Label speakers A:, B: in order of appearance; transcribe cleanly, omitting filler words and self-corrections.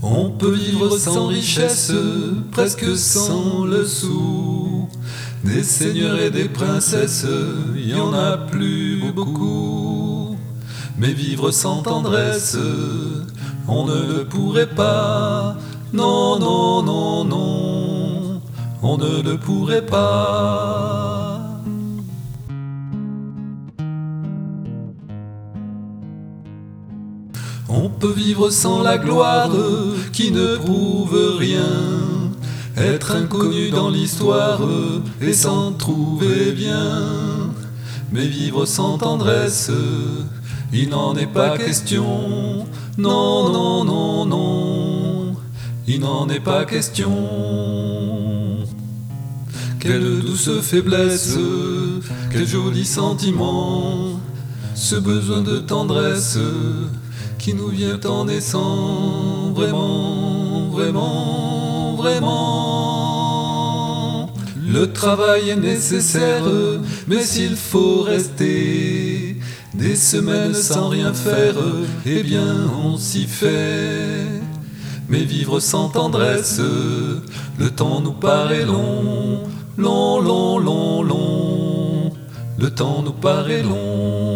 A: On peut vivre sans richesse, presque sans le sou. Des seigneurs et des princesses, il y en a plus beaucoup. Mais vivre sans tendresse, on ne le pourrait pas. Non, non, non, non, on ne le pourrait pas. On peut vivre sans la gloire qui ne prouve rien, être inconnu dans l'histoire et s'en trouver bien. Mais vivre sans tendresse, il n'en est pas question. Non, non, non, non, il n'en est pas question. Quelle douce faiblesse, quel joli sentiment, ce besoin de tendresse qui nous vient en naissant, vraiment, vraiment, vraiment. Le travail est nécessaire, mais s'il faut rester des semaines sans rien faire, eh bien on s'y fait. Mais vivre sans tendresse, le temps nous paraît long, long, long, long, long. Le temps nous paraît long.